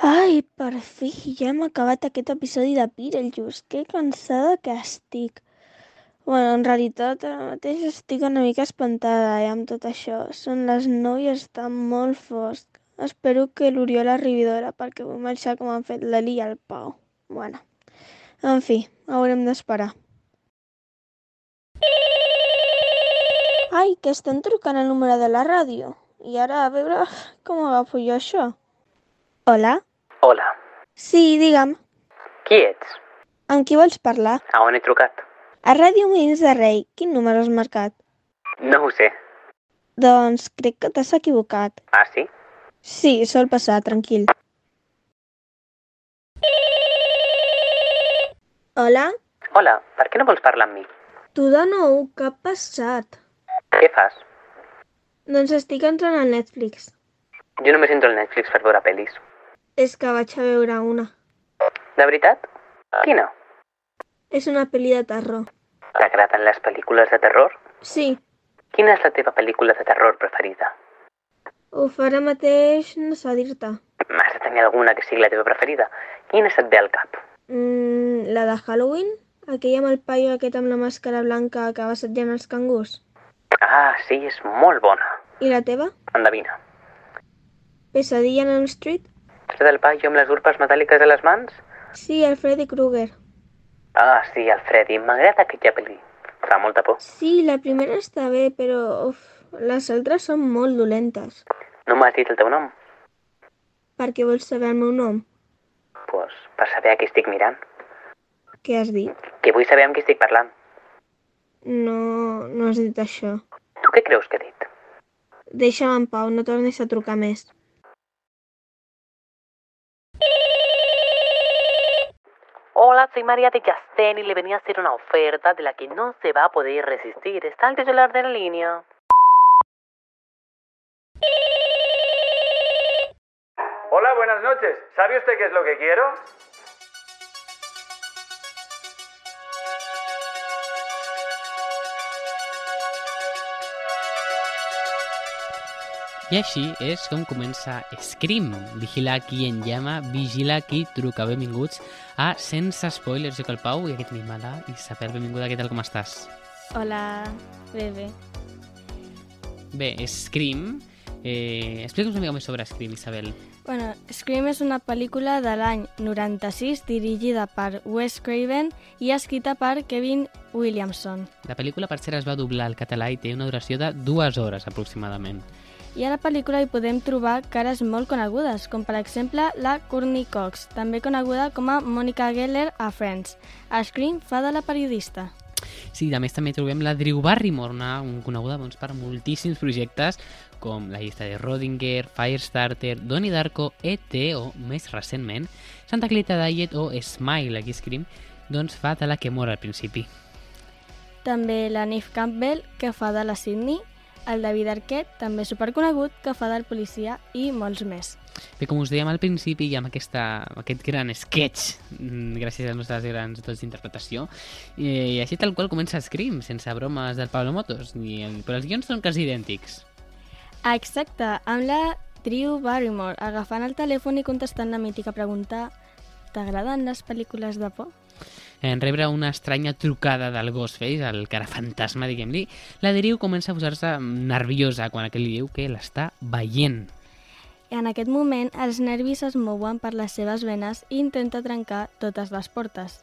Ai, per fi, ja hem acabat aquest episodi de Beetlejuice. Que cansada que estic. Bueno, en realitat, ara mateix estic una mica espantada, amb tot això. Són les 9 i està molt fosc. Espero que l'Oriol arribi d'hora perquè vull marxar com han fet l'Eli i el Pau. Bueno, en fi, haurem d'esperar. Ai, que estan trucant el número de la ràdio. I ara a veure com agafo jo això. Hola? Hola, Sí, digue'm. qui ets? Amb qui vols parlar? A on he trucat? A Ràdio Molins de Rei. Quin número has marcat? No ho sé. Doncs crec que t'has equivocat. Ah, sí? Sí, sol passar, tranquil. Hola? Hola, per què no vols parlar amb mi? Tu de nou, què ha passat? Què fas? Doncs estic entrant al Netflix. Jo només entro al Netflix per veure pel·lis. És que vaig a veure una. De veritat? Quina? És una pel·li de terror. T'agraden les pel·lícules de terror? Sí. Quina és la teva pel·lícula de terror preferida? Uf, ara mateix no sé dir-te. Has de tenir alguna que sigui la teva preferida. Quina se't ve al cap? La de Halloween? Aquella amb el paio aquest amb la màscara blanca que va assetjant els cangurs? Ah, sí, és molt bona. I la teva? Endevina. Pesadilla en Elm Street? És la del paio amb les urpes metàl·liques a les mans? Sí, el Freddy Krueger. Ah, sí, el Freddy. M'agrada aquella pel·li. Fa molta por. Sí, la primera està bé, però les altres són molt dolentes. No m'has dit el teu nom? Per què vols saber el meu nom? Pues per saber a qui estic mirant. Què has dit? Que vull saber amb qui estic parlant. No has dit això. Tu què creus que he dit? Deixa'm en pau, no tornis a trucar més. Hola, soy María de Yacén y le venía a hacer una oferta de la que no se va a poder resistir. Está el titular de la línea. Hola, buenas noches. ¿Sabe usted qué es lo que quiero? I així és com comença Scream. Vigila qui en llama, vigila qui truca. Benvinguts a Sense Spoilers. Jo que el Pau i aquí tenim a la Isabel. Benvinguda, què tal, com estàs? Hola, bé. Bé, Scream. Explica'ns una mica més sobre Scream, Isabel. Bueno, Scream és una pel·lícula de l'any 96 dirigida per Wes Craven i escrita per Kevin Williamson. La pel·lícula, per cert, es va doblar al català i té una duració de 2 hores aproximadament. I a la pel·lícula hi podem trobar cares molt conegudes, com per exemple la Courtney Cox, també coneguda com a Monica Geller a Friends. A Scream fa de la periodista. Sí, a més també trobem la Drew Barrymore, coneguda per moltíssims projectes com La llista de Rodinger, Firestarter, Donnie Darko, E.T. o, més recentment, Santa Clarita Diet o Smile. Aquí Scream fa de la que mor al principi. També la Neve Campbell, que fa de la Sydney, el David Arquette, també superconegut, que fa del policia, i molts més. Bé, com us dèiem al principi, i amb aquest gran sketch, gràcies als nostres grans dots d'interpretació, i així tal qual comença Scream, sense bromes del Pablo Motos, però els guions són quasi idèntics. Exacte, amb la Drew Barrymore agafant el telèfon i contestant la mítica pregunta: t'agraden les pel·lícules de por? En rebre una estranya trucada del Ghostface, el cara fantasma, diguem-li, la Drew comença a posar-se nerviosa quan aquell li diu que l'està veient. En aquest moment, els nervis es mouen per les seves venes i intenta trencar totes les portes.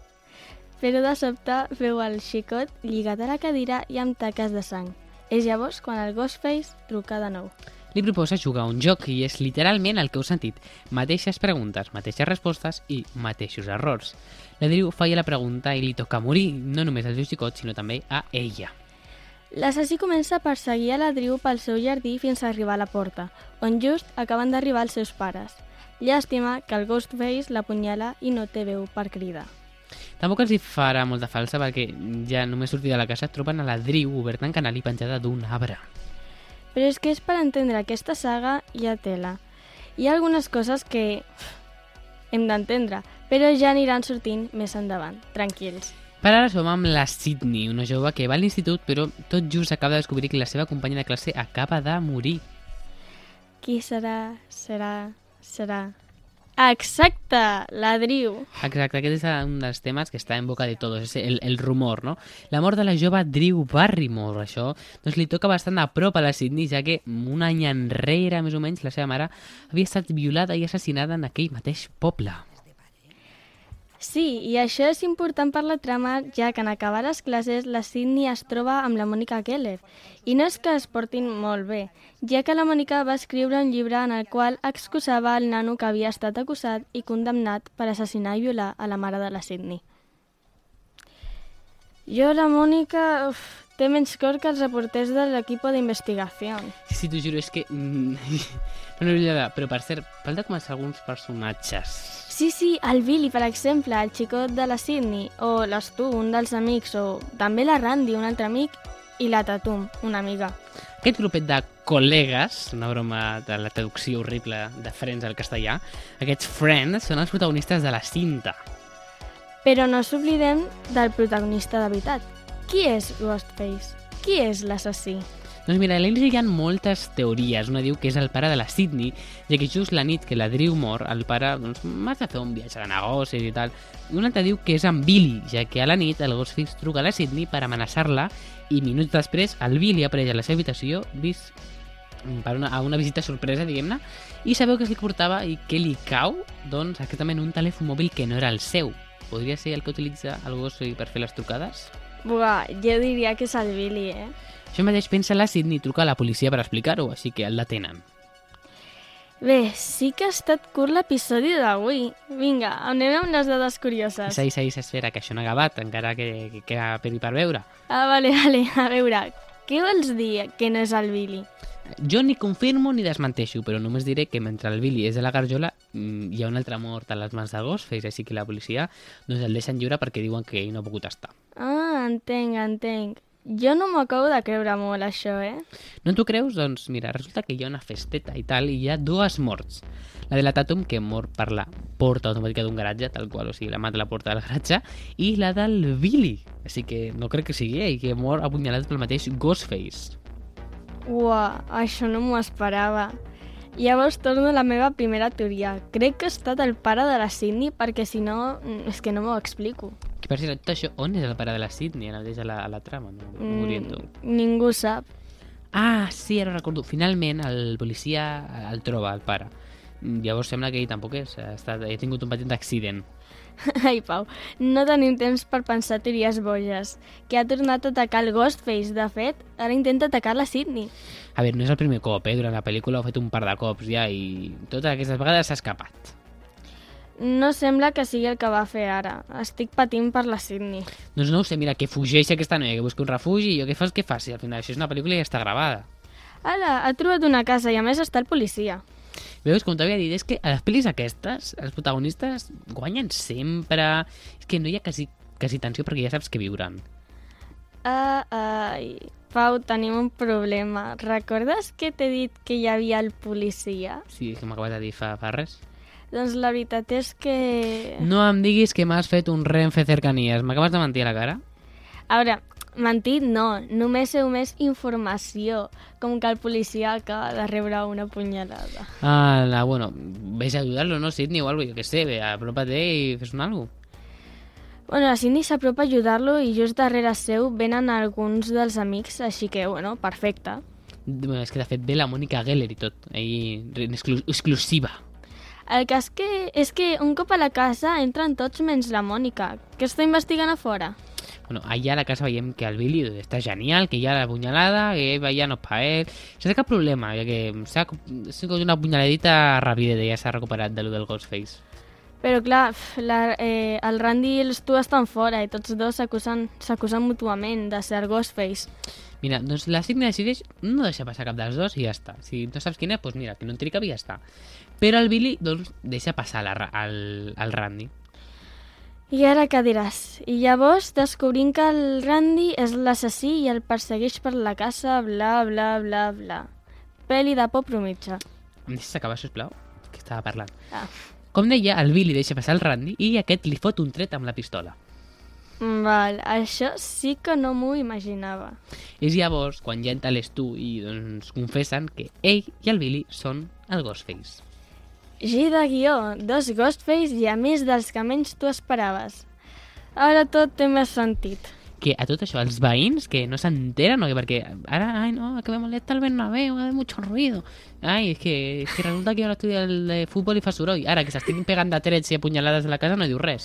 Però de sobte veu el xicot lligat a la cadira i amb taques de sang. És llavors quan el Ghostface truca de nou. Li proposa jugar un joc i és literalment el que heu sentit. Mateixes preguntes, mateixes respostes i mateixos errors. La Drew falla la pregunta i li toca morir, no només al seu xicot, sinó també a ella. L'assassí comença a perseguir a la Drew pel seu jardí fins a arribar a la porta, on just acaben d'arribar els seus pares. Llàstima que el Ghostface l'apunyala i no té veu per cridar. Tampoc els hi farà molta falsa perquè ja només sortir de la casa troben a la Drew oberta en canal i penjada d'un arbre. Però és que és per entendre aquesta saga hi ha tela. Hi ha algunes coses que hem d'entendre, però ja aniran sortint més endavant. Tranquils. Per ara som amb la Sydney, una jove que va a l'institut però tot just acaba de descobrir que la seva companya de classe acaba de morir. Qui serà? Exacte, la Drew. Exacte, aquest és un dels temes que està en boca de tots, és el rumor, no? La mort de la jove Drew Barrymore, això, doncs li toca bastant a prop a la Sydney, ja que un any enrere, més o menys, la seva mare havia estat violada i assassinada en aquell mateix poble. Sí, i això és important per la trama, ja que en acabar les classes la Sydney es troba amb la Monica Geller. I no és que es portin molt bé, ja que la Monica va escriure un llibre en el qual excusava el nano que havia estat acusat i condemnat per assassinar i violar a la mare de la Sydney. La Mónica té menys cor que els reporters de l'equip d'investigació. Sí, t'ho juro, és que... no n'he però per cert, falta començar alguns personatges. Sí, el Billy, per exemple, el xicot de la Sydney, o l'Stu, un dels amics, o també la Randy, un altre amic, i la Tatum, una amiga. Aquest grupet de col·legues, una broma de la traducció horrible de Friends al castellà, aquests friends són els protagonistes de la cinta. Però no s'oblidem del protagonista de veritat. Qui és Ghostface? Qui és l'assassí? Doncs mira, a l'Ells hi ha moltes teories. Una diu que és el pare de la Sydney, ja que just la nit que la Drew mor, el pare m'ha de fer un viatge de negocis i tal. Una altra diu que és en Billy, ja que a la nit el Ghostface truca a la Sydney per amenaçar-la i minuts després el Billy apareix a la seva habitació vist a una visita sorpresa, diguem-ne, i sabeu què és el que portava i què li cau? Doncs exactament un telèfon mòbil que no era el seu. Podria ser el que utilitza el Ghostface per fer les trucades? Buah, jo diria que és el Billy, Això mateix pensa la Sydney, truca a la policia per explicar-ho, així que el detenen. Bé, sí que ha estat curt l'episodi d'avui. Vinga, anem amb les dades curioses. Espera, que això no ha acabat, encara que queda per veure. Vale, a veure, què vols dir que no és el Billy? Jo ni confirmo ni desmenteixo, però només diré que mentre el Billy és de la garjola hi ha un altre mort a les mans de Ghostface, així que la policia doncs el deixen lliure perquè diuen que ell no ha pogut estar. Entenc. Jo no m'ho acabo de creure molt, això, No t'ho creus? Doncs mira, resulta que hi ha una festeta i tal, i hi ha dues morts. La de la Tatum, que mor per la porta automàtica d'un garatge, tal qual, o sigui, la mata a la porta del garatge, i la del Billy. Així que no crec que sigui ell, que mor apunyalat pel mateix Ghostface. Uah, això no m'ho esperava. Llavors torno a la meva primera teoria. Crec que ha estat el pare de la Sydney, perquè si no, és que no m'ho explico. Que per cert, tot això, on és el pare de la Sydney? Ara mateix a la trama, no m'oriento. Ningú sap. Sí, ara recordo. Finalment el policia el troba, el pare. Llavors sembla que ell tampoc és. Ha tingut un petit accident. Ai, Pau, no tenim temps per pensar teories boges. Que ha tornat a atacar el Ghostface. De fet, ara intenta atacar la Sydney. A veure, no és el primer cop, Durant la pel·lícula ho ha fet un par de cops ja i totes aquestes vegades s'ha escapat. No sembla que sigui el que va fer ara. Estic patint per la Sydney. Doncs no ho sé, mira, que fugeixi aquesta noia, que busqui un refugi i jo què fas que faci? Al final això és una pel·lícula i ja està gravada. Ara, ha trobat una casa i a més està el policia. Veus, com t'havia dit, és que a les pel·lis aquestes, els protagonistes guanyen sempre. És que no hi ha quasi tensió perquè ja saps que viuran. Pau, tenim un problema. Recordes que t'he dit que hi havia el policia? Sí, que m'acabes de dir fa res. Doncs la veritat és que... No em diguis que m'has fet un Renfe cercanies. M'acabes de mentir a la cara? A veure, mentit no. Només he omès informació. Com que el policia acaba de rebre una punyalada. Bueno, ves a ayudarlo, ¿no, Sydney o algo? Jo què sé, aprópate i fes un algo. Bueno, la Sydney s'apropa a ajudar-lo i just darrere seu venen alguns dels amics, així que, bueno, perfecte. Bueno, és que de fet ve la Monica Geller i tot, ahí exclusiva. El cas és que un cop a la casa entren tots menys la Mònica, que està investigant a fora. Bueno, allà a la casa veiem que el Billy està genial, que hi ha la punyalada, que ja no és per ell. Sense cap problema, ja que s'ha una punyaladita ràpida i ja s'ha recuperat de lo del Ghostface. Però clar, el Randy i l'Stu estan fora i tots dos s'acusen mútuament de ser el Ghostface. Mira, doncs la Sydney decideix no deixar passar cap dels dos i ja està. Si no saps quin és, doncs mira, que no entri cap i ja està. Però el Billy, doncs, deixa passar el Randy. I ara què diràs? I llavors descobrim que el Randy és l'assassí i el persegueix per la casa, bla, bla, bla, bla. Pel·li de por mitja. Em deixes acabar, sisplau? Que estava parlant. Com deia, el Billy deixa passar el Randy i aquest li fot un tret amb la pistola. Val, això sí que no m'ho imaginava. És llavors quan ja entra l'Stu i doncs confessen que ell i el Billy són el Ghostface. G de guió, 2 Ghostface i a més dels que menys tu esperaves. Ara tot té més sentit. Que a tot això, els veïns que no s'enteren, o que perquè ara, ai no, que me molesta el Bernabéu, hay mucho ruido. Ai, es que resulta que jo estudio el de futbol i fa soroll. Ara, que s'estiguin pegant de trets i apunyalades a la casa no diu res.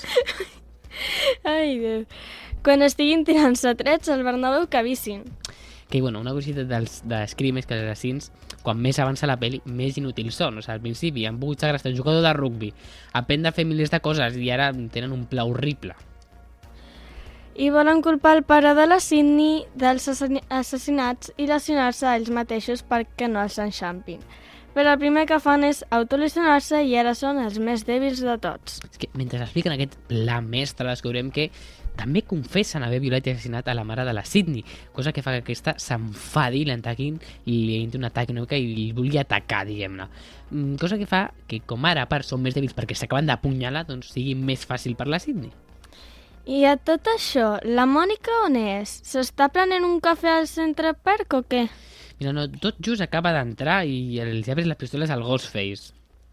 Ai, Déu. Quan estiguin tirant-se trets al Bernabéu, que avisin. Que, bueno, una curiositat de Scream és que els assassins, quan més avança la pel·li, més inútils són. O sigui, al principi han pogut segrestar un jugador de rugby, aprendre a fer milers de coses i ara tenen un pla horrible. I volen culpar el pare de la Sydney dels assassinats i lesionar-se a ells mateixos perquè no els enxampin. Però el primer que fan és autolesionar-se i ara són els més dèbils de tots. És que mentre expliquen aquest pla mestre descobrem que també confessen haver violat i assassinat a la mare de la Sydney, cosa que fa que aquesta s'enfadi i l'ataquin i li entri un atac una mica i li vulgui atacar, diguem-ne. Cosa que fa que, com ara, a part, són més dèbils perquè s'acaben d'apunyalar, doncs sigui més fàcil per la Sydney. I a tot això, la Mònica on és? S'està prenent un cafè al Centre Park o què? Mira, no, tot just acaba d'entrar i els obres les pistoles al Ghostface.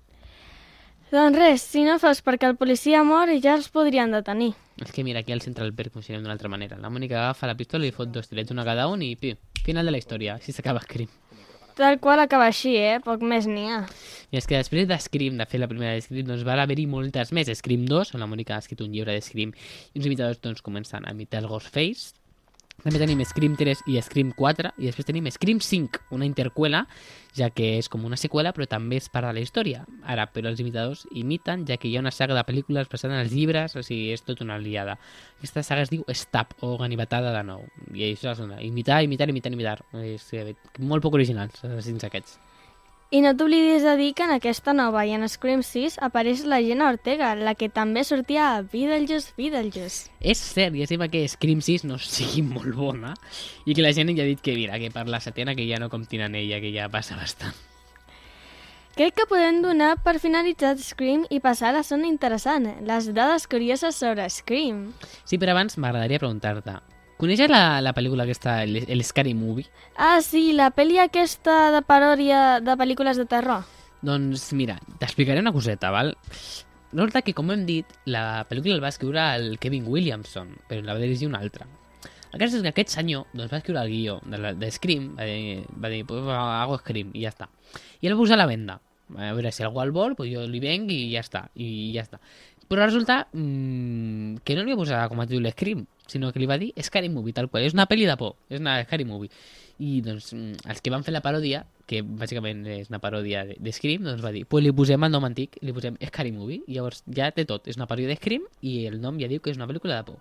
Doncs res, si no fos perquè el policia mor ja els podrien detenir. És que mira, aquí al Central Park funcionem d'una altra manera. La Mònica agafa la pistola i fot 2 tirets, una a cada un i pi, final de la història. Així s'acaba Scream. Tal qual acaba així, poc més n'hi ha. I és que després de Scream, de fer la primera de Scream, doncs va haver-hi moltes més. Scream 2, on la Mònica ha escrit un llibre de Scream i uns imitadors doncs, comencen a imitar el Ghostface. També tenim Scream 3 i Scream 4 i després tenim Scream 5, una intercuela, ja que és com una seqüela però també és part de la història. Ara, però els imitadors imiten, ja que hi ha una saga de pel·lícules basada en els llibres, o sigui, és tota una liada. Aquesta saga es diu Stab, o Ganivetada de nou, i això és una imitar. És molt poc originals, els assassins aquests. I no t'oblidis de dir que en aquesta nova i en Scream 6 apareix la Jenna Ortega, la que també sortia a Beetlejuice. És cert, ja sembla que Scream 6 no sigui molt bona i que la gent ja ha dit que mira, que per la setena que ja no comptin en ella, que ja passa bastant. Crec que podem donar per finalitzat Scream i passar a la zona interessant, les dades curioses sobre Scream. Sí, però abans m'agradaria preguntar-te, coneixes la pel·lícula aquesta, el Scary Movie? Ah, sí, la pel·li aquesta de paròdia de pel·lícules de terror. Doncs mira, t'explicaré una coseta, val? Resulta que, com hem dit, la pel·lícula el va escriure el Kevin Williamson, però la va dirigir un altre. El cas és que aquest senyor doncs, va escriure el guió de Scream, va dir, pues hago Scream, i ja està. I el va posar a la venda. A veure, si algú el vol, pues jo li venc i ja està. Però resulta que no li va posar com a títol Scream, sinó que li va dir Scary Movie, tal qual. És una pel·li de por, és una Scary Movie. I doncs els que van fer la paròdia, que bàsicament és una paròdia de Scream, doncs va dir, pues li posem el nom antic, li posem Scary Movie, i llavors ja té tot, és una paròdia de Scream i el nom ja diu que és una pel·lícula de por.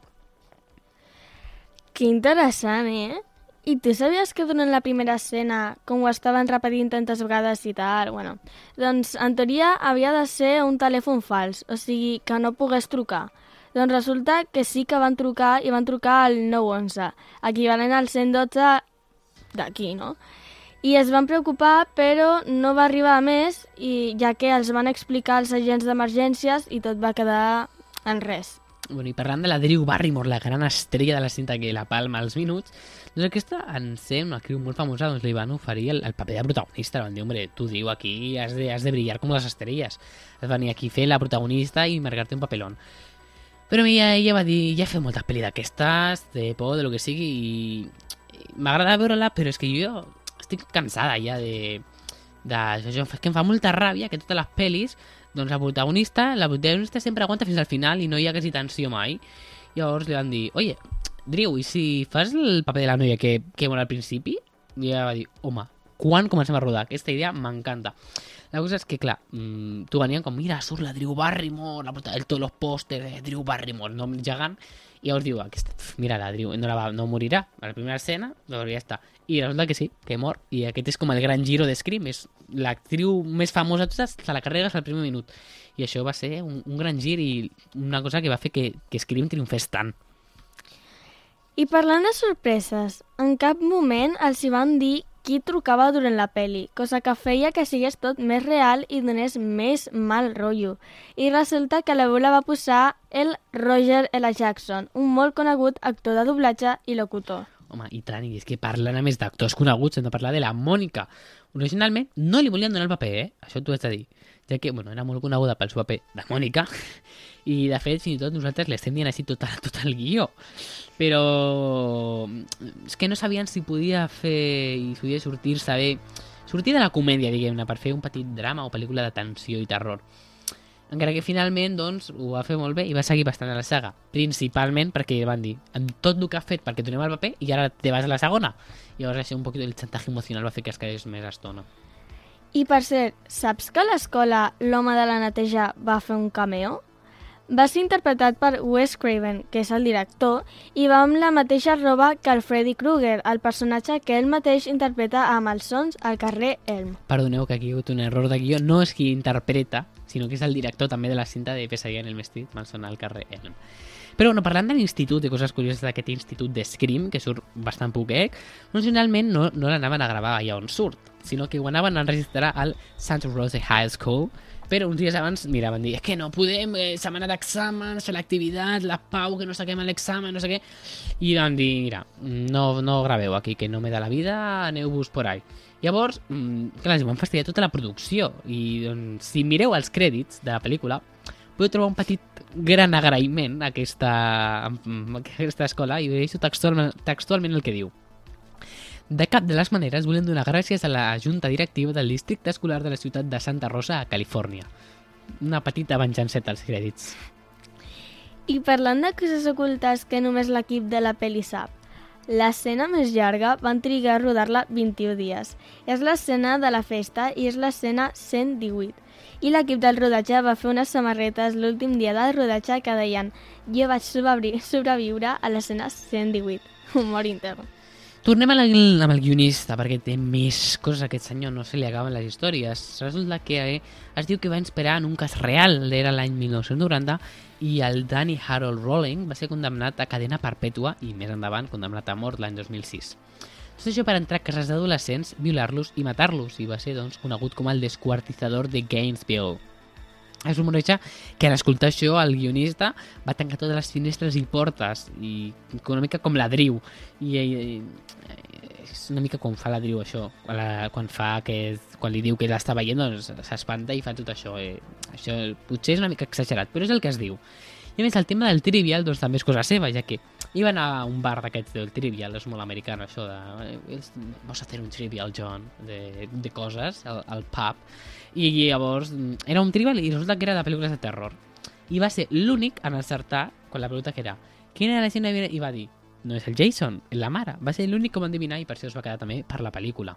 Que interessant, I tu sabies que durant la primera escena, com ho estaven repetint tantes vegades i tal, bueno, doncs en teoria havia de ser un telèfon fals, o sigui, que no pogués trucar. Doncs resulta que sí que van trucar i van trucar al 911, equivalent al 112 d'aquí, no? I es van preocupar, però no va arribar a més, i ja que els van explicar als agents d'emergències i tot va quedar en res. Bueno, i parlant de la Drew Barrymore, la gran estrella de la cinta que la palma als minuts, doncs aquesta, en ser una actriu molt famosa, doncs li van oferir el paper de protagonista. Van dir, hombre, tu diu, aquí has de brillar com les estrelles. Has de venir aquí a fer la protagonista i marcar-te un papelón. Però ella va dir, ja he fet moltes pel·lis d'aquestes, de por, de lo que sigui, i m'agrada veure-la, però és que jo estic cansada ja d'això. És que em fa molta ràbia que totes les pel·lis, doncs la protagonista sempre aguanta fins al final i no hi ha quasi tensió mai. Llavors li van dir, oye, Drew, i si fas el paper de la noia que mor al principi? I ella va dir, home, quan comencem a rodar? Aquesta idea m'encanta. La cosa és que, clar, tu venien com, mira, surt la Drew Barrymore, tots los pòsters de Drew Barrymore, nom gegant, i llavors diu, mira, la Drew no morirà a la primera escena, doncs ja està. I resulta que sí, que mor, i aquest és com el gran giro de Scream, és l'actriu més famosa de totes, te la carregues al primer minut. I això va ser un gran gir i una cosa que va fer que Scream triomfés tant. I parlant de sorpreses, en cap moment els hi van dir qui trucava durant la peli, cosa que feia que sigués tot més real i donés més mal rotllo. I resulta que la veu la va posar el Roger L. Jackson, un molt conegut actor de doblatge i locutor. Home, i tant, i és que parlant a més d'actors coneguts, hem de parlar de la Mònica. Originalment no li volien donar el paper, això t'ho haig de dir, ja que era molt coneguda pel seu paper de Mònica, i de fet fins i tot nosaltres l'estem dient així tot el guió, però és que no sabien si podia fer i si podia sortir-se bé, sortir de la comèdia, diguem-ne, per fer un petit drama o pel·lícula de tensió i terror. Encara que finalment ho va fer molt bé i va seguir bastant a la saga, principalment perquè van dir en tot el que ha fet perquè donem el paper i ara te vas a la segona. I llavors això un poquito el xantatge emocional va fer que es quedés més estona. I per cert, saps que a l'escola l'home de la neteja va fer un cameo? Va ser interpretat per Wes Craven, que és el director, i va amb la mateixa roba que el Freddy Krueger, el personatge que ell mateix interpreta a Malsons al carrer Elm. Perdoneu que aquí hi ha hagut un error de guió, no és qui interpreta, sinó que és el director també de la cinta de Pesadilla en el Street, Malson al carrer Elm. Però parlant de l'institut, de coses curioses d'aquest institut de Scream, que surt bastant poquet, originalment no l'anaven a gravar allà on surt, sinó que ho anaven a enregistrar al Santa Rosa High School, però uns dies abans van dir que no podem, setmana d'exàmens, fer l'activitat, la pau, que no saquem l'examen, no sé què, i van dir, mira, no graveu aquí, que no me da la vida, aneu-vos por ahí. Llavors, clar, van fastidiar tota la producció, i doncs, si mireu els crèdits de la pel·lícula, podeu trobar un petit gran agraïment a aquesta escola, i veureu textualment el que diu. De cap de les maneres volem donar gràcies a la junta directiva del districte escolar de la ciutat de Santa Rosa, a Califòrnia. Una petita venjanceta als crèdits. I parlant de coses ocultes que només l'equip de la pel·li sap, l'escena més llarga van trigar a rodar-la 21 dies. És l'escena de la festa i és l'escena 118. I l'equip del rodatge va fer unes samarretes l'últim dia del rodatge que deien «Jo vaig sobreviure a l'escena 118». Humor intern. Tornem amb el guionista, perquè té més coses a aquest senyor, no se li acaben les històries. Resulta que es diu que va inspirar en un cas real, era l'any 1990, i el Danny Harold Rowling va ser condemnat a cadena perpètua i més endavant condemnat a mort l'any 2006. Tot això per entrar a cases d'adolescents, violar-los i matar-los, i va ser conegut com el descuartizador de Gainesville. Es rumoreja que en escoltar això el guionista va tancar totes les finestres i portes, i una mica com la Driu, i és una mica com fa la Driu això, quan li diu que l'està veient, doncs s'espanta i fa tot això. Això potser és una mica exagerat, però és el que es diu. I a més el tema del Trivial doncs també és cosa seva, ja que iban a un bar d'aquests del Trivial, és molt americano això de vamos a hacer un Trivial, John, de coses al pub, i llavors era un Trivial i resulta que era de pel·lícules de terror, i va ser l'únic en encertar quan la pregunta que era quina era la gent, i va dir no és el Jason, és la mare, va ser l'únic que va endevinar i per això es va quedar també per la pel·lícula.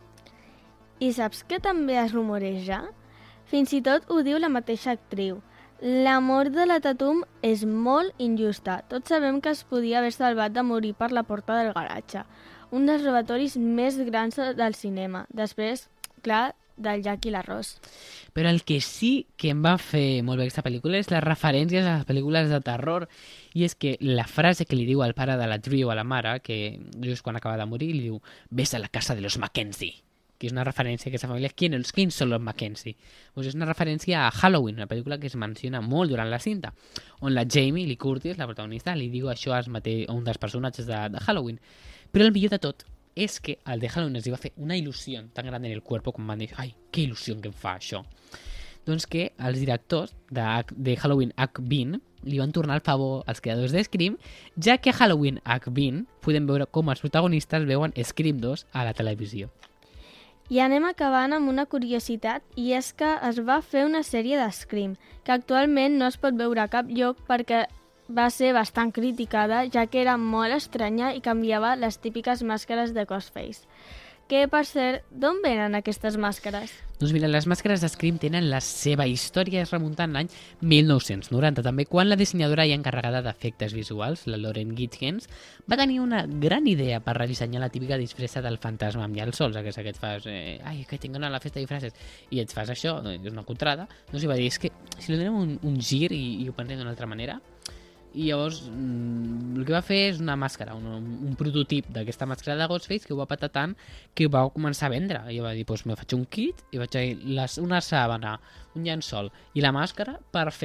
I saps que també es rumoreja? Fins i tot ho diu la mateixa actriu. La mort de la Tatum és molt injusta. Tots sabem que es podia haver salvat de morir per la porta del garatge, un dels robatoris més grans del cinema. Després, clar, del Jack i l'Arròs. Però el que sí que em va fer molt bé aquesta pel·lícula és les referències a les pel·lícules de terror, i és que la frase que li diu al pare de la Drew a la mare, que just quan acaba de morir, li diu «Ves a la casa de los Mackenzie», que és una referència a aquesta família. Quins són els Mackenzie? Pues és una referència a Halloween, una pel·lícula que es menciona molt durant la cinta, on la Jamie Lee Curtis, la protagonista, li diu això a un dels personatges de Halloween. Però el millor de tot és que el de Halloween es va fer una il·lusió tan gran en el cuerpo com van dir, ai, que il·lusió que em fa això. Doncs que els directors de Halloween H20 li van tornar el favor als creadors de Scream, ja que a Halloween H20 podem veure com els protagonistes veuen Scream 2 a la televisió. I anem acabant amb una curiositat, i és que es va fer una sèrie de Scream, que actualment no es pot veure a cap lloc perquè va ser bastant criticada, ja que era molt estranya i canviava les típiques màscares de Ghostface. Que, per cert, d'on venen aquestes màscares? Doncs mira, les màscares de Scream tenen la seva història, es remuntant l'any 1990, també, quan la dissenyadora i encarregada d'efectes visuals, la Lauren Gittgens, va tenir una gran idea per redissenyar la típica disfressa del fantasma amb llençols, aquesta que et fas, ai, que tinc una a la festa de disfresses, i et fas això, és una contrada, doncs hi va dir, és que si li donem un gir i ho pensem d'una altra manera, i llavors el que va fer és una màscara, un prototip d'aquesta màscara de Ghostface que ho va patar tant que ho va començar a vendre, i va dir, doncs me faig un kit i vaig dir una sàbana, un llençol i la màscara, perfecta.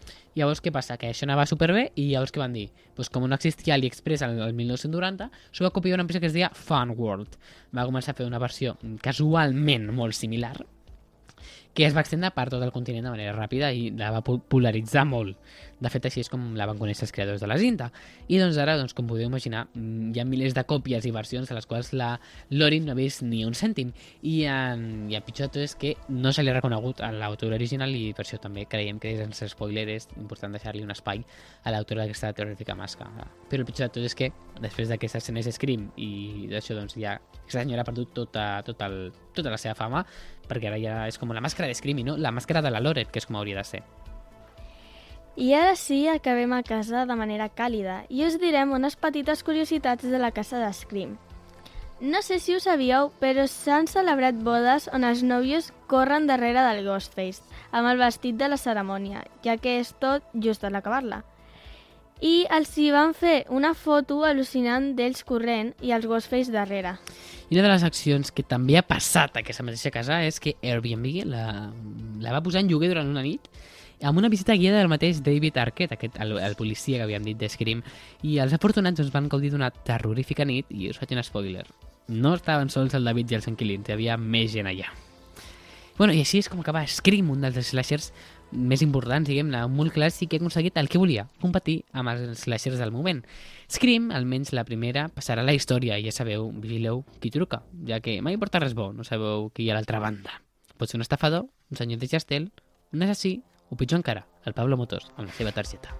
Llavors, què passa? Que això anava superbé i llavors què van dir? Pues com no existia AliExpress el 1990, s'ho va copiar una empresa que es deia Funworld. Va començar a fer una versió casualment molt similar, que es va extendre per tot el continent de manera ràpida i la va polaritzar molt. De fet, així és com la van conèixer els creadors de la cinta. I doncs ara, com podeu imaginar, hi ha milers de còpies i versions de les quals la Lorin no ha vist ni un cèntim. I el pitjor de tot és que no se li ha reconegut a l'autor original i per això també creiem que sense spoiler és important deixar-li un espai a l'autora d'aquesta terrorífica masca. Però el pitjor de tot és que després d'aquestes escenes de Scream i d'això, doncs ja aquesta senyora ha perdut tota la seva fama, perquè ara ja és com la màscara de Scream i no la màscara de la Loret, que és com hauria de ser. I ara sí, acabem a casa de manera càlida i us direm unes petites curiositats de la casa de Scream. No sé si ho sabíeu, però s'han celebrat bodes on els nòvios corren darrere del Ghostface, amb el vestit de la cerimònia, ja que és tot just a l'acabar-la. I els hi van fer una foto al·lucinant d'ells corrent i els Ghostface darrere. I una de les accions que també ha passat a aquesta mateixa casa és que Airbnb la va posar en lloguer durant una nit amb una visita guiada del mateix David Arquette, el policia que havíem dit de Scream, i els afortunats ens van gaudir d'una terrorífica nit, i us faig un spoiler. No estaven sols el David i els inquilins, hi havia més gent allà. Bueno, i així és com acaba Scream, un dels slashers més importants, diguem-ne, molt clàssic, que ha aconseguit el que volia, competir amb els slashers del moment. Scream, almenys la primera, passarà a la història, i ja sabeu, vigileu qui truca, ja que mai porta res bo, no sabeu qui hi ha a l'altra banda. Pot ser un estafador, un senyor de Gestel, un assassí, o pitjor encara, el Pablo Motos, amb la seva targeta.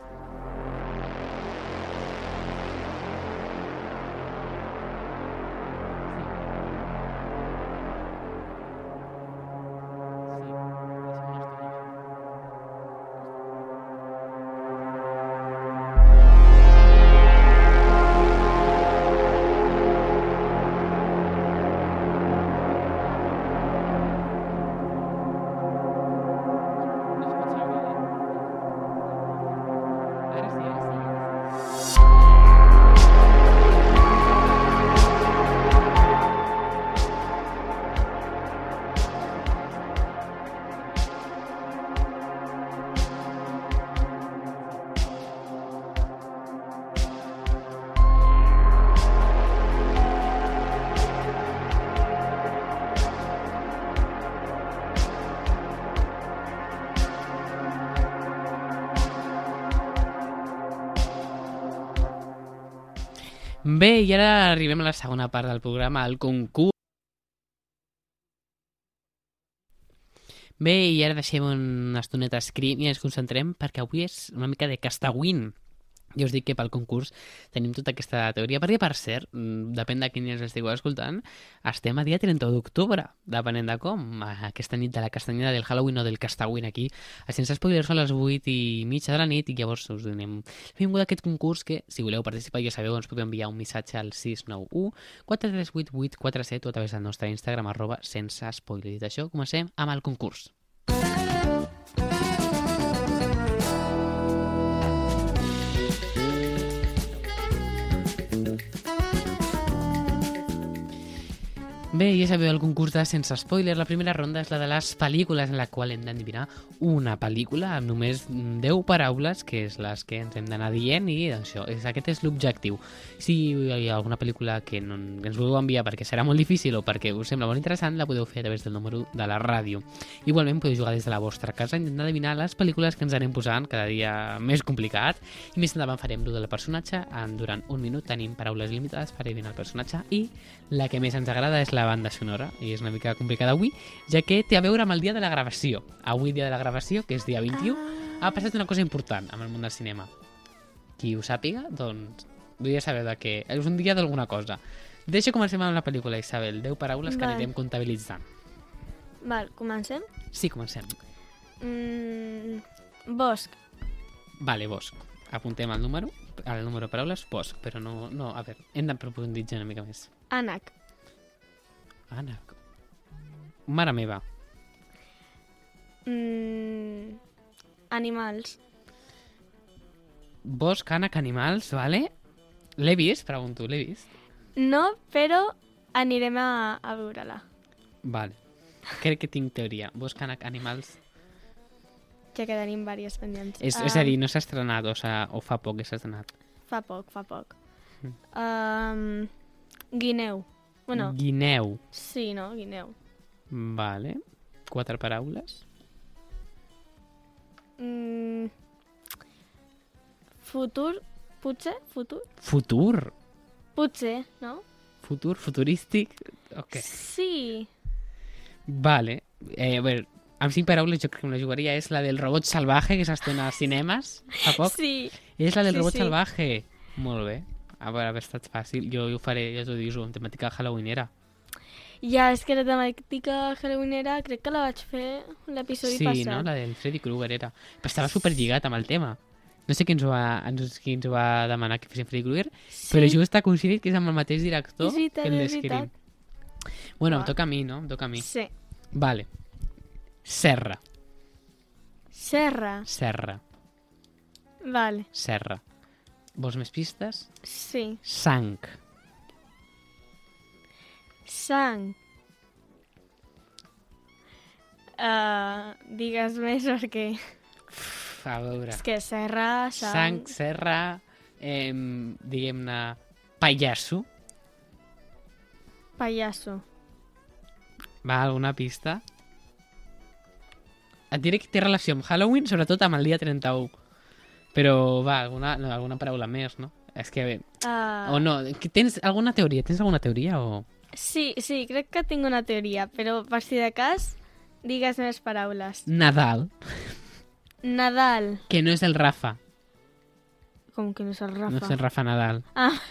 Bé, i ara arribem a la segona part del programa, el concurs. Bé, i ara deixem una estoneta Scream i ens concentrem perquè avui és una mica de Castawin. Ja us dic que pel concurs tenim tota aquesta teoria, perquè per cert, depèn de quin ens estigueu escoltant, estem a dia 31 d'octubre, depenent de com, aquesta nit de la castanyada del Halloween o del Castawin aquí, sense spoilers són les 8:30 de la nit i llavors us donem benvinguda a aquest concurs que, si voleu participar, ja sabeu, ens podeu enviar un missatge al 691 438847 o a través del nostre Instagram @sense spoiler. Dit això, comencem amb el concurs. Bé, ja sabeu el concurs de Sense Spoiler. La primera ronda és la de les pel·lícules, en la qual hem d'endevinar una pel·lícula amb només 10 paraules, que és les que ens hem d'anar dient, i això, aquest és l'objectiu. Si hi ha alguna pel·lícula que ens voleu enviar perquè serà molt difícil o perquè us sembla molt interessant, la podeu fer a través del número de la ràdio. Igualment podeu jugar des de la vostra casa i intentar adivinar les pel·lícules que ens anem posant cada dia més complicat, i més endavant farem lo del personatge. Durant un minut tenim paraules limitades per adivinar el personatge, i la que més ens agrada és la banda sonora, i és una mica complicada avui, ja que té a veure amb el dia de la gravació. Avui, dia de la gravació, que és dia 21, ha passat una cosa important amb el món del cinema. Qui ho sàpiga, doncs, volia saber de què. És un dia d'alguna cosa. Deixa comencem amb la pel·lícula, Isabel. 10 paraules que anirem comptabilitzant. Val, comencem? Sí, comencem. Bosc. Vale, bosc. Apuntem el número de paraules, bosc, però no, a veure, hem de profunditzar una mica més. Ànec. Ànec. Mare meva. Animals. Bosc, ànec, animals, vale? L'he vist? Pregunto, l'he vist? No, però anirem a veure-la. Vale. Crec que tinc teoria. Bosc, ànec, animals... que tenim diverses pendients. És a dir, no s'ha estrenat o fa poc que s'ha estrenat. Fa poc. Guineu. Bueno, Guineu. sí, no? Guineu. Vale. 4 paraules. Futur, potser? Futur. Potser, no? Futurístic. Ok. Sí. Vale. A veure, amb 5 paraules jo crec que me la jugaria. És la del robot salvaje que s'estrena als cinemes fa poc. Sí. És la del Sí, robot sí. salvaje. Molt bé. A veure, ha estat fàcil. Jo ho faré, ja t'ho dius, amb temàtica halloweenera. Ja, és que la temàtica halloweenera crec que la vaig fer l'episodi Sí, passat. no? La del Freddy Krueger era. Però estava superlligat amb el tema. No sé qui ens ho va demanar que féssim Freddy Krueger, Sí. però just ha coincidit que és amb el mateix director És veritat, que el de és veritat. Scream. Bueno, em Va. toca a mi, no? Em toca a mi. Sí. Vale. Serra. Serra. Vale. Serra. Vols més pistes? Sí. Sang. Sang. Digues més perquè... A veure. És que serra, Sang, serra, diguem-ne, pallasso. Pallasso. Va, alguna pista? Et diré que té relació amb Halloween, sobretot amb el dia 31. Però, va, alguna paraula més, no? És que... O no, tens alguna teoria? Tens alguna teoria o...? Sí, crec que tinc una teoria, però per si de cas, digues més paraules. Nadal, Nadal. que no és el Rafa. Com que no és el Rafa? No és el Rafa Nadal. Ah.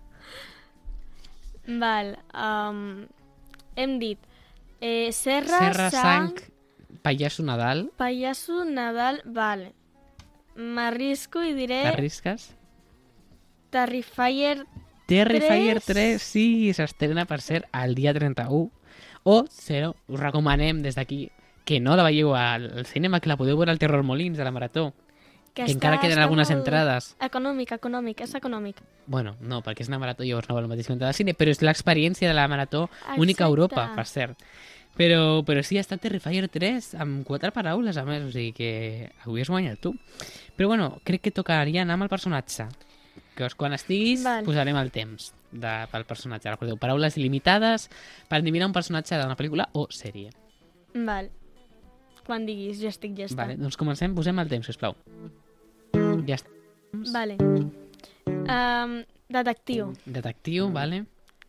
Val. Hem dit serra, sang, pallasso Nadal. pallasso, Nadal, vale. M'arrisco i diré T'arrisques? Terrifier. Terrifier 3, sí, s'estrena per ser el dia 31. O, us recomanem des d'aquí que no la veieu al cinema, que la podeu veure al Terror Molins, a la Marató. Que encara queden algunes entrades. Econòmic, és econòmic. Bueno, no, perquè és una marató, llavors no val el mateix que entrar al cine, però és l'experiència de la marató única a Europa, per cert. Però sí, ha estat Terrifier 3 amb 4 paraules, a més, o sigui que avui has guanyat tu. Però bueno, crec que tocaria anar amb el personatge. Que quan estiguis posarem el temps pel personatge. Recordeu, paraules il·limitades per endevinar un personatge d'una pel·lícula o sèrie. Val. Quan diguis, jo estic llesta. Vale, doncs comencem, posem el temps, sisplau. Ja està. Vale. Detectiu. Detectiu, vale.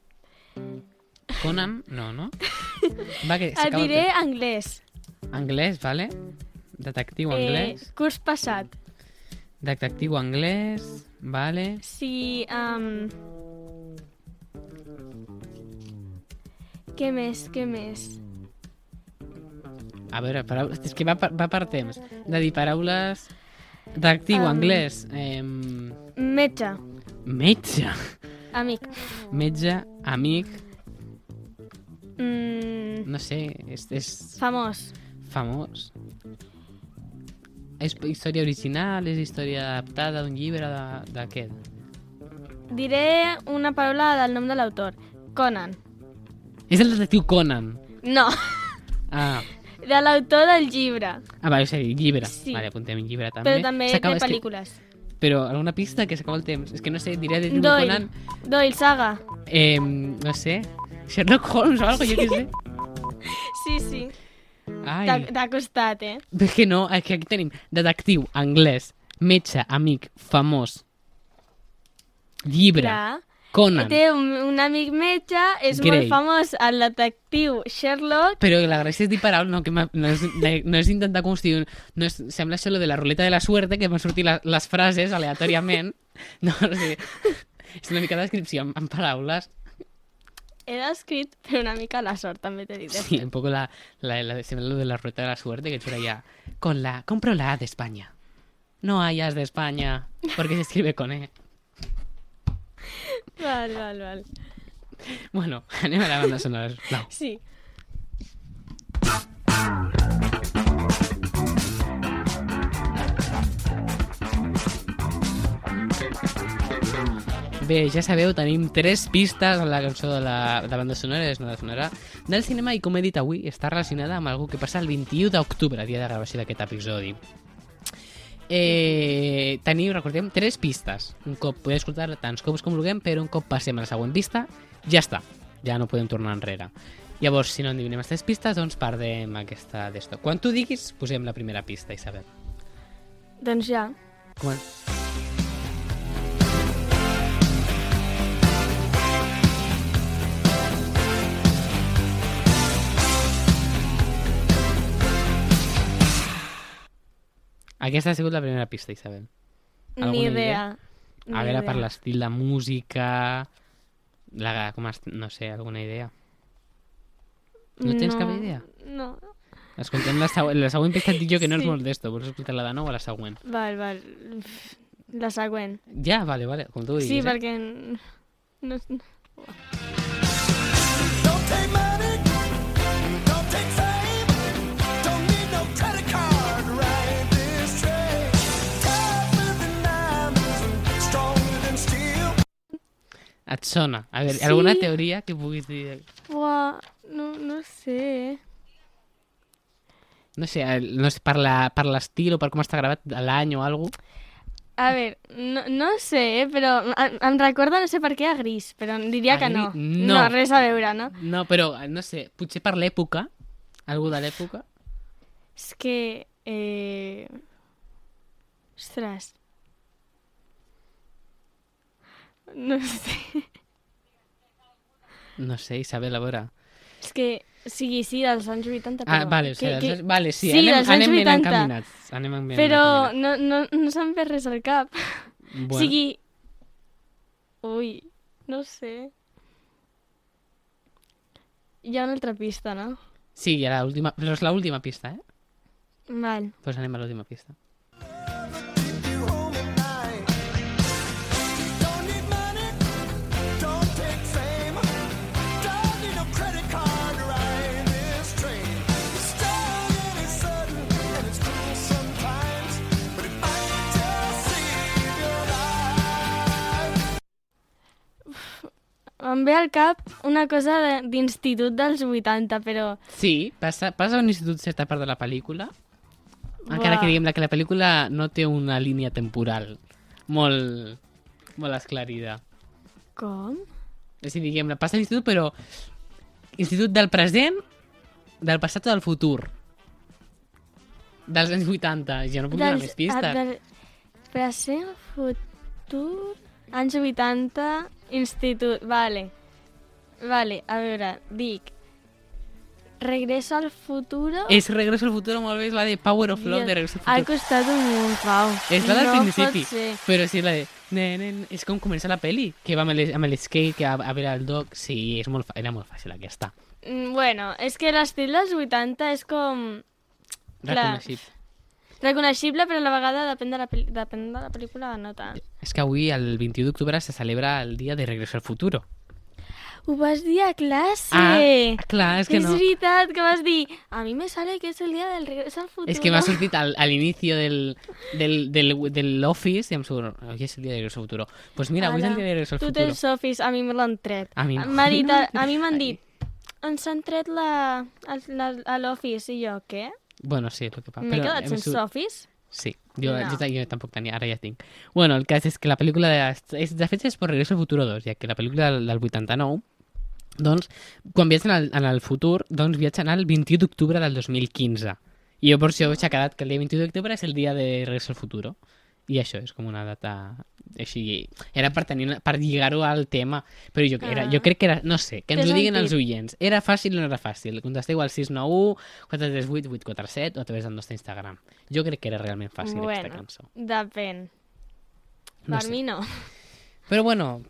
Conan, no? Va, que Et diré anglès. Anglès, vale. Detectiu anglès. Curs passat. Detectiu anglès, vale. Sí, Què més? A veure, és que va per temps. De dir paraules... Detectiu anglès. Metge. Metge. Amic. Metge, amic... Mm, No sé, és famós. famós. És història original, és història adaptada d'un llibre de què? Diré una paraula del nom de l'autor. Conan. És el detectiu Conan. No, Ah, de l'autor del llibre. va, és a dir, llibre. Sí. Vale, apuntem llibre també. Però també S'acaba, de és que- pel·lícules. Però alguna pista que s'acaba el temps. És que no sé, diré detectiu Doyle. Conan... Doyle, saga. No sé, Sherlock Holmes o algo, jo què sé. Sí. Ai, T'ha costat, eh? és que no, és que aquí tenim detectiu, anglès, metge, amic, famós, llibre, Clar. Conan. Té un amic metge, és Grey. molt famós, el detectiu Sherlock. Però la gràcia és dir paraules, no és intentar construir... Sembla això lo de la ruleta de la suerte, que van sortir les frases aleatòriament. No sé, és una mica de descripció en paraules. He descrit, però una mica la sort, també t'he dit. Sí, un poco sembla lo de la ruleta de la suerte, que et surt allà. Compro la A de España. No hay As de España, porque se escribe con E. Val. Bueno, anem a la banda sonora, sisplau. Sí. Bé, ja sabeu, tenim 3 pistes en la cançó de la banda sonora, és una sonora del cinema i, com he dit avui, està relacionada amb algú que passa el 21 d'octubre, dia de gravació d'aquest episodi. Tenim, recordem, 3 pistes. Un cop podem escoltar tants cops com vulguem, però un cop passem a la següent pista, ja està. Ja no podem tornar enrere. Llavors, si no endevinem les 3 pistes, doncs perdem aquesta d'esto. Quan tu diguis, posem la primera pista, Isabel. Doncs ja. Aquesta ha sigut la primera pista, Isabel. Ni idea. A veure, per l'estil de música... no sé, alguna idea? No tens cap idea? No. Escoltem la següent pista, et dic jo que no és Sí. molt d'esto. Vols escoltar-la de nou o la següent? Val. La següent. Ja, vale, com tu diguis. Sí, perquè... No... Don't take money, don't take fame, don't need no credit card, ride this train. Tougher than diamonds and stronger than steel. Et sona? A veure, Sí. alguna teoria que puguis dir? Buah, no sé. No sé, per l'estil o per com està gravat l'any o alguna cosa. A veure, no sé, però em recorda, no sé per què, a Gris, però diria que no. No. No, res a veure, no? No, però, no sé, potser per l'època, algú de l'època. És que... Ostres. No sé. No sé, Isabel, a veure. És que, sí, dels anys 80, però... Vale, vale, sí, Sí, dels anys anem ben 80. encaminats. Anem ben Però encaminats. no se'm ve res al cap. Bueno. O sigui... Ui, no sé. Hi ha una altra pista, no? Sí, ja l'última, però és l'última pista, eh? Val. Doncs anem a l'última pista. You home at night. Don't need money, don't take fame, don't need no credit card to ride this train. It's strong and it's sudden and it's cruel sometimes, but it might just save your life. Em ve al cap una cosa d'institut dels 80, però... Sí, passa a un institut certa part de la pel·lícula, encara Buah. que diguem que la pel·lícula no té una línia temporal molt esclarida. Com? És a dir, diguem, passa a l'institut, però institut del present, del passat o del futur. Dels anys 80. Jo no puc donar més pistes. Del present, futur... Anys 80, institut... Vale, a veure, dic... Regreso al futuro... És Regreso al futuro, molt bé, és la de Power of Love de Regreso al Al futuro. costat un munt, Pau. És la del no principi, pot ser. però sí la de... És com comença la peli, que va amb l'skate, que a veure el doc... Sí, era molt fàcil aquesta. Bueno, és que l'estil dels 80 és com... Clar. Reconeixible, però a la vegada depèn de la pel·lícula, no tant. És que avui, el 21 d'octubre, se celebra el dia de Regreso al futuro. Ho vas dir a classe! Clar, és que no... És veritat que vas dir, a mi me sale que és el dia del regreso al futuro. És que m'ha sortit a l'inici de l'Office i em surt, avui és el dia de Regreso al futuro. Pues mira, avui és el dia de Regreso al Tu futuro. tens Office, a mi me l'han tret. A mi no. A mi m'han dit, ens han tret a l'Office, i jo, què? Bueno, sí, el que fa. M'he quedat sense Office? Sí, jo No. tampoc tenia, ara ja tinc. Bueno, el cas és que la pel·lícula, de fet, és per Regreso al futuro 2, ja que la pel·lícula del 89, doncs, quan viatgen en el futur, doncs viatgen al 21 d'octubre del 2015. I jo per això s'ha quedat que el dia 21 d'octubre és el dia de Regreso al futuro. I això és com una data... Així, era per lligar-ho al tema, però jo crec que era, no sé, que ens Té ho diguin sentit. els oients. Era fàcil o no era fàcil? Contesteu al 691 438 847 o a través del nostre Instagram. Jo crec que era realment fàcil aquesta cançó. Depèn. No Per sé. mi no. Però bueno,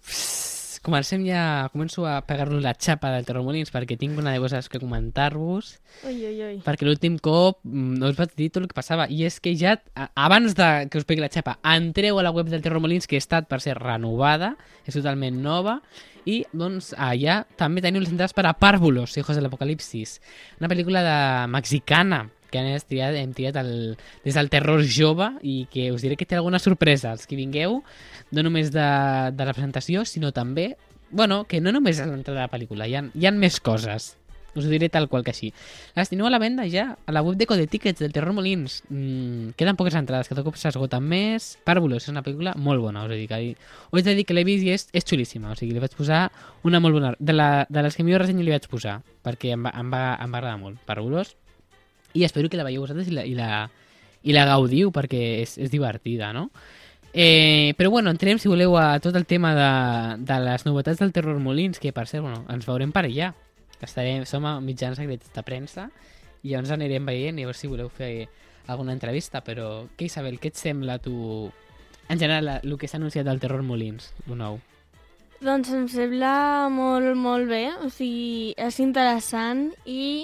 començo a pegar-los la xapa del Terror Molins perquè tinc una de coses que comentar-vos, Ui. perquè l'últim cop no us vaig dir tot el que passava, i és que ja, abans de que us pegui la xapa, entreu a la web del Terror Molins, que ha estat per ser renovada, és totalment nova, i doncs allà també teniu les entrades per a Párvulos, hijos de l'apocalipsis, una pel·lícula mexicana que hem triat des del terror jove i que us diré que té alguna sorpresa els que vingueu, no només de la presentació, sinó també, bueno, que no només és l'entrada de la pel·lícula, hi ha més coses. Us ho diré tal qual que així. Les teniu a la venda ja a la web de Code Tickets del Terror Molins. Queden poques entrades, cada cop s'esgoten més. Pàrvulos, és una pel·lícula molt bona, us he de dir que l'he vist i és xulíssima, o sigui, li vaig posar una molt bona, de les que millor ressenya li vaig posar, perquè em va agradar molt, Pàrvulos, i espero que la veieu vosaltres i la gaudiu, perquè és divertida, no? Però bueno, entrem, si voleu, a tot el tema de les novetats del Terror Molins, que per cert, bueno, ens veurem per allà. Som a mitjans secrets de premsa i llavors anirem veient i a veure si voleu fer alguna entrevista, però què, Isabel, què et sembla tu en general el que s'ha anunciat del Terror Molins, lo nou? Doncs em sembla molt, molt bé, o sigui, és interessant i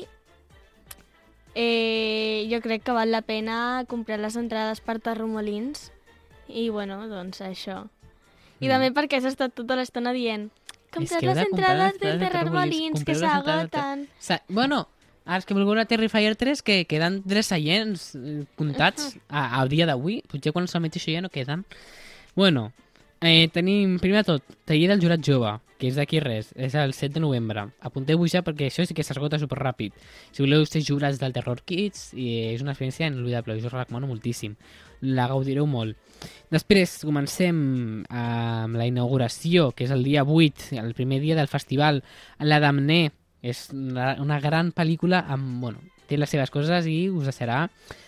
jo crec que val la pena comprar les entrades per Terrormolins i bueno, doncs això. I també perquè has estat tota l'estona dient comprad les entrades del Terrormolins que s'agoten. Bueno, els que vulgueu a Terrifier 3 que queden 3 seients comptats al dia d'avui, potser quan s'emet això ja no queden. Bueno, tenim primer de tot taller del jurat jove, que és d'aquí res, és el 7 de novembre. Apunteu-vos ja perquè això sí que s'esgota superràpid. Si voleu ser jurats del Terror Kids, és una experiència inolvidable, us ho recomano moltíssim. La gaudireu molt. Després comencem amb la inauguració, que és el dia 8, el primer dia del festival. La Damné és una gran pel·lícula amb, bueno, té les seves coses i us serà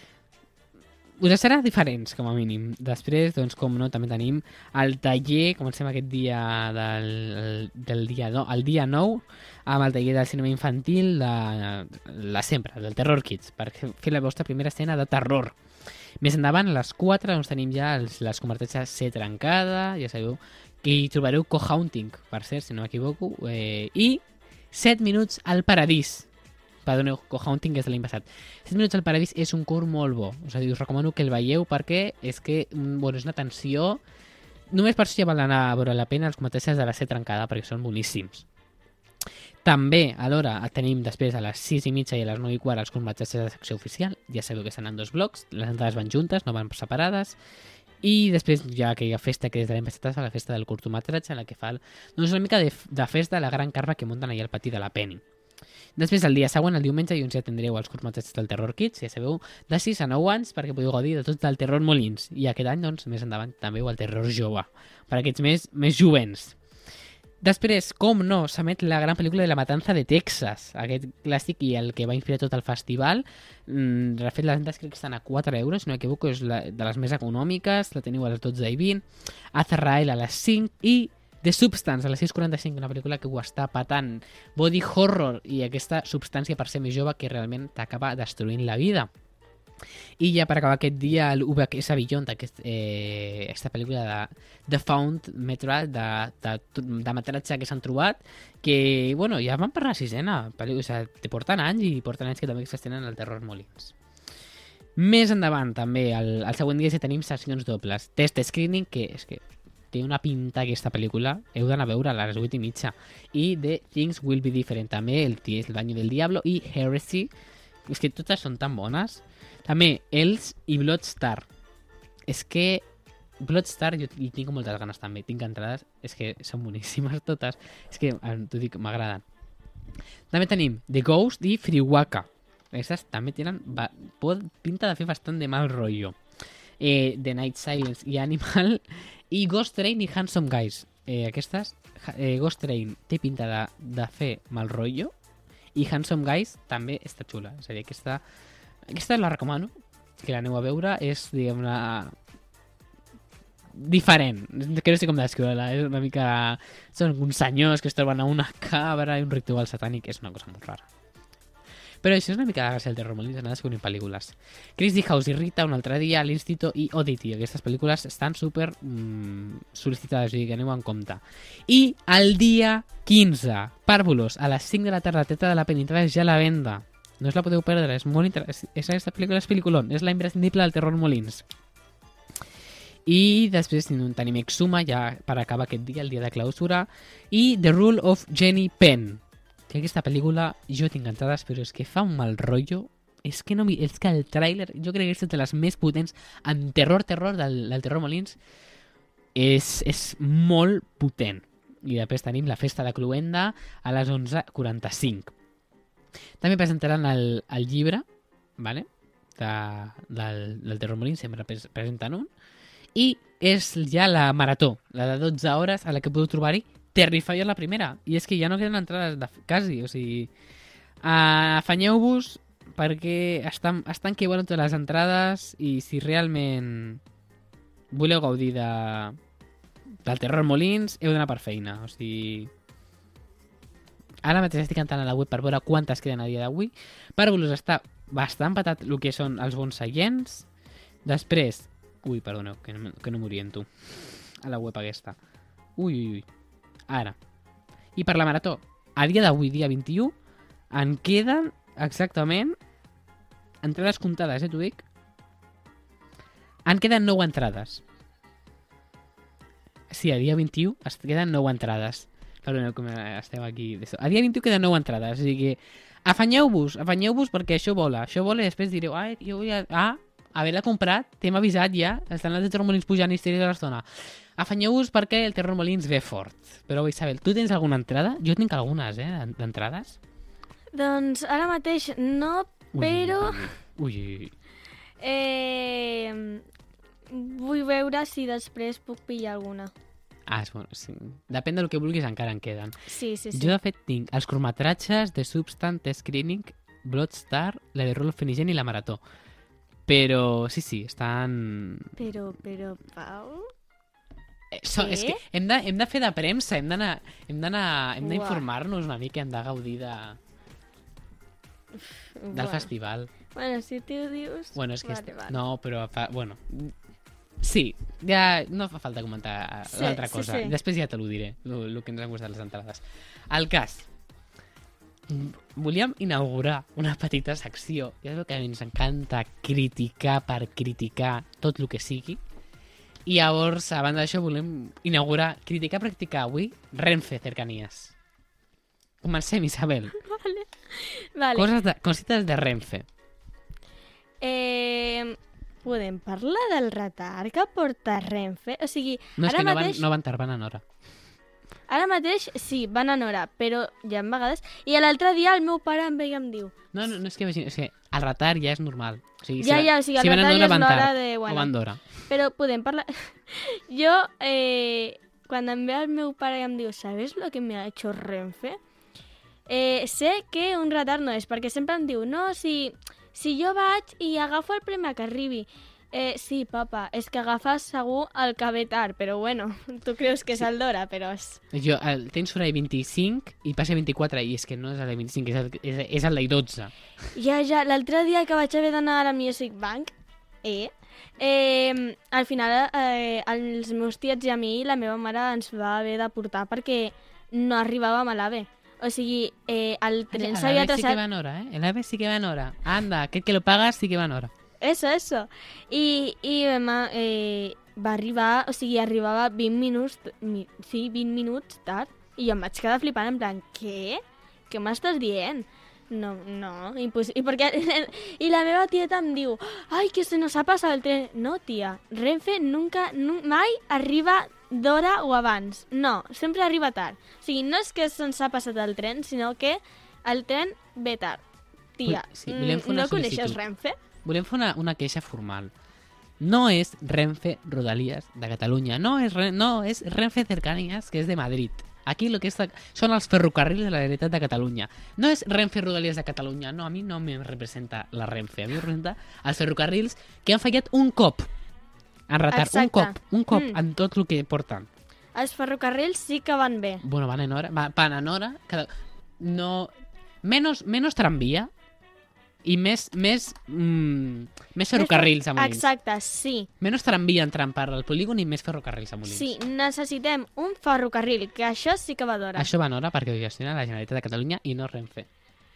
diferents, com a mínim. Després, doncs, com no, també tenim el taller, comencem aquest dia el dia 9, amb el taller del cinema infantil sempre, del Terror Kids, per fer la vostra primera escena de terror. Més endavant, a les 4, doncs, tenim ja les converteixes C trencada, ja sabeu que hi trobareu Co-Haunting, per cert, si no m'equivoco, i 7 minuts al paradís. Perdoneu, Co-Haunting és de l'any passat. 7 minuts al paradís és un curt molt bo. És a dir, us recomano que el veieu perquè és que, bueno, és una tensió. Només per això ja val anar a veure la pena els comentarios de la C trencada perquè són boníssims. També, alhora, tenim després a les 6:30 i a les 9:15 els combats de secció oficial. Ja sabeu que estan en 2 blocs, les entrades van juntes, no van separades. I després, ja que hi ha festa, que des de l'any passat fa la festa del curtometratge, en la que fa doncs una mica de festa a la gran carpa que munten allà al pati de la Penny. Després, el dia següent, el diumenge, ja tindreu els curtmetratges del Terror Kids, ja sabeu, de 6 a 9 anys, perquè podeu gaudir de tot el Terror Molins. I aquest any, doncs, més endavant, també el Terror Jove, per aquests més jovents. Després, com no, s'emet la gran pel·lícula de La Matanza de Texas, aquest clàssic i el que va inspirar tot el festival. De fet, les entrades crec que estan a 4 euros, si no m'equivoco, és de les més econòmiques, la teniu a les 12:20, Azrael a les 5 i The Substance a les 6:45, una pel·lícula que ho està patant, body horror i aquesta substància per ser més jove que realment t'acaba destruint la vida. I ja per acabar aquest dia el VHS Beyond, aquesta pel·lícula de Found Metro de metratge que s'han trobat, que bueno, ja van per la 6ena, o sigui, te porten anys que també s'estenen al Terror Molins. Més endavant també, el següent dia ja tenim sessions dobles, test screening, que és que té una pinta aquesta pel·lícula, heu d'anar a veure a les 8:30, i The Things Will Be Different també, El Baño del Diablo i Heresy, és que totes són tan bones. També Els i Bloodstar. És que Bloodstar jo hi tinc moltes ganes també, tinc entrades, és que són boníssimes totes, és que t'ho dic, m'agraden. També tenim The Ghost i Friwaka. Aquestes també tenen pinta de fer bastant de mal rotllo. The Night Silence i Animal i Ghost Train i Handsome Guys. Aquestes, Ghost Train té pinta de fer mal rotllo i Handsome Guys també està xula, és a dir, aquesta la recomano, que l'aneu a veure, és, diguem-ne, diferent, que no sé com descriure-la, és una mica... Són uns senyors que es troben a una cabra i un ritual satànic, és una cosa molt rara. Però això és una mica de gràcia del Terror Molins, anar descobrint pel·lícules. Crazy House i Rita, un altre dia, l'Instituto i Oddity. Aquestes pel·lícules estan super sol·licitades, o sigui que aneu en compte. I el dia 15, Pàrvulos, a les 5 de la tarda, Teta de la Penintrada ja a la venda. No us la podeu perdre, és molt interessant. Aquesta pel·lícula és pel·liculón, és la imprescindible del Terror Molins. I després tenim Exhuma, ja per acabar aquest dia, el dia de clausura, i The Rule of Jenny Penn. Que aquesta pel·lícula jo tinc entrades, però és que fa un mal rotllo. És que el tràiler, jo crec que és de les més potents en terror del Terror Molins. És molt potent. I després tenim la festa de Cluenda a les 11:45. També presentaran el llibre, vale? del Terrormolins, sempre presenten un, i és ja la marató, la de 12 hores a la que podeu trobar-hi Terrifier la primera, i és que ja no queden entrades quasi, o sigui, afanyeu-vos perquè estan que volen totes les entrades, i si realment voleu gaudir del Terrormolins, heu d'anar per feina, o sigui... Ara mateix estic entrant a la web per veure quantes queden a dia d'avui. Per voler està bastant patat el que són els bons seients. Després... Ui, perdoneu, que no m'oriento. A la web aquesta. Ui. Ara. I per la marató, a dia d'avui, dia 21, en queden exactament entrades comptades, t'ho dic. En queden 9 entrades. Sí, a dia 21 es queden 9 entrades. Perdoneu, com estem aquí. A dia 21 queden 9 entrades, o sigui que afanyeu-vos perquè això vola i després direu, jo vull haver-la comprat, t'hem avisat ja, estan els Terrormolins pujant història de l'estona. Afanyeu-vos perquè el Terrormolins ve fort. Però Isabel, tu tens alguna entrada? Jo tinc algunes, d'entrades. Doncs ara mateix no, però... Ui. Vull veure si després puc pillar alguna. Bueno, sí. Depèn del que vulguis, encara en queden. Sí. Jo, de fet, tinc els curtmetratges de Substant, Test Screening, Bloodstar, la de Rolf Fenigen i la Marató. Però, sí, estan... Però, Pau... És que hem de fer de premsa, hem d'informar-nos una mica, hem de gaudir del festival. Bueno, si tu dius... Bueno, és que... Vale. No, però... Bueno... Sí, ja no fa falta comentar l'altra cosa. Sí. Després ja te l'ho diré, el que ens han gustat les entrades. El cas, volíem inaugurar una petita secció. Ja és el que ens encanta criticar per criticar tot el que sigui. I llavors, a banda d'això, volem inaugurar, criticar per criticar avui, Renfe Cercanías. Comencem, Isabel. Vale. Cosites de Renfe. Podem parlar del retard que porta Renfe? O sigui, No, és ara que mateix... no van tard, van en hora. Ara mateix, sí, van en hora, però ja en vegades... I l'altre dia el meu pare em veia i em diu... No, és que el retard ja és normal. O sigui, Ja, o sigui, el van en retard hora, ja és van l'hora tard, de... o Bueno, van d'hora. però podem parlar... Jo, quan em ve el meu pare i em diu ¿sabes lo que me ha hecho Renfe? Sé que un retard no és, perquè sempre em diu no, si jo vaig i agafo el primer que arribi. Sí, papa, és que agafes segur el que ve tard, però bueno, tu creus que és el d'hora, però és... Jo, tens horari 25 i passa 24, i és que no és el de 25, és el de 12. Ja, l'altre dia que vaig haver d'anar a la Music Bank, al final els meus tiets i a mi la meva mare ens va haver de portar perquè no arribàvem a l'AVE. O sigui, el tren s'havia sí que traçat... va en hora, El AVE sí que va en hora. Anda, aquest que lo pagas sí que va en hora. Eso. I va arribar, o sigui, arribava 20 minuts tard. I jo em vaig quedar flipant en plan, què? Què m'estàs dient? No, impossible. I la meva tieta em diu, ai, que se nos ha passat el tren. No, tia, Renfe mai arriba d'hora o abans. No, sempre arriba tard. O sigui, no és que se'ns ha passat el tren, sinó que el tren ve tard. Tia, Sí, volem fer una no coneixes sol·licitud. Renfe? Volem fer una queixa formal. No és Renfe Rodalies de Catalunya, no és Renfe Cercanías, que és de Madrid. Aquí lo que són els ferrocarrils de la Generalitat de Catalunya. No és Renfe Rodalies de Catalunya, no, a mi no me representa la Renfe, a mi me representa els ferrocarrils que han fallat un cop en retard, Exacte. un cop en tot el que porten. Els ferrocarrils sí que van bé. Bueno, van en hora, van en hora, no, menos tramvia i més ferrocarrils a Molins. Exacte, sí. Menys tramvia entrant per al polígon i més ferrocarrils a Molins. Sí, necessitem un ferrocarril, que això sí que va d'hora. Això va en hora perquè ho gestiona la Generalitat de Catalunya i no Renfe.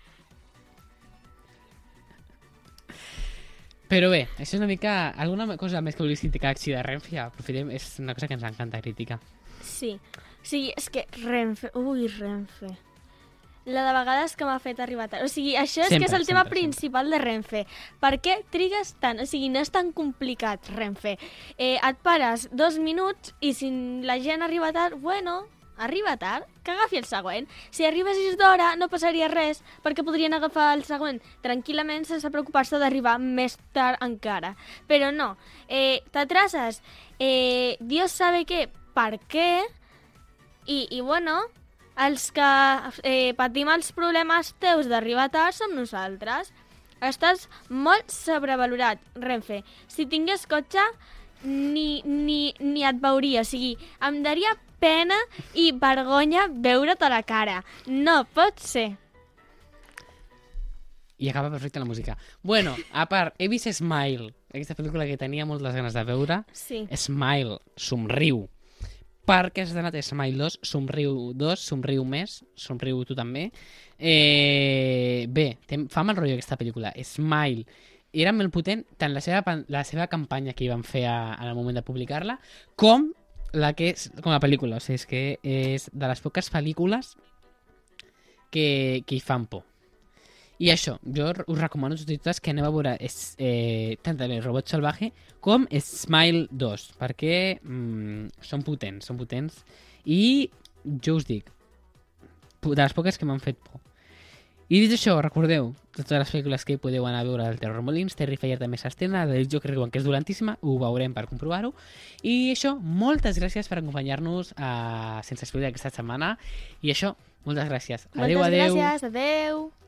Però bé, això és una mica... Alguna cosa més que vulguis criticar així de Renfe, ja aprofitem, és una cosa que ens encanta criticar. Sí. Sí, és que Renfe... Ui, Renfe. La de vegades que m'ha fet arribar tard. O sigui, això és Sempre, que és el tema sempre. principal de Renfe. Per què trigues tant? O sigui, no és tan complicat, Renfe. Et pares 2 minuts i si la gent arriba tard, bueno, arriba tard, que agafi el següent. Si arribessis d'hora no passaria res, perquè podrien agafar el següent tranquil·lament sense preocupar-se d'arribar més tard encara. Però no, t'atrases, Dios sabe què, per què, i bueno, els que patim els problemes teus d'arribar tard som nosaltres. Estàs molt sobrevalorat, Renfe. Si tingués cotxe, ni et veuria. O sigui, em daria pena i vergonya veure't a la cara. No pot ser. I acaba perfecte la música. Bueno, a part, he vist Smile, aquesta pel·lícula que tenia moltes ganes de veure. Sí. Smile, somriu. Perquè has anat a Smile 2, somriu 2, somriu més, somriu tu també. Bé, fa mal rotllo aquesta pel·lícula. Smile era molt potent, tant la seva campanya que hi van fer en el moment de publicar-la, com la pel·lícula. O sigui, és que és de les poques pel·lícules que hi fan por. I això, jo us recomano a totes que aneu a veure tant el Robot Salvaje com Smile 2, perquè són potents. I jo us dic, de les poques que m'han fet por. I dit això, recordeu, totes les pel·lícules que podeu anar a veure del Terror Molins, Terrifier també s'estrena, del joc que riuen que és dolentíssima, ho veurem per comprovar-ho. I això, moltes gràcies per acompanyar-nos a Sense Spoiler aquesta setmana. I això, moltes gràcies. Adéu, Moltes adéu. gràcies, adéu.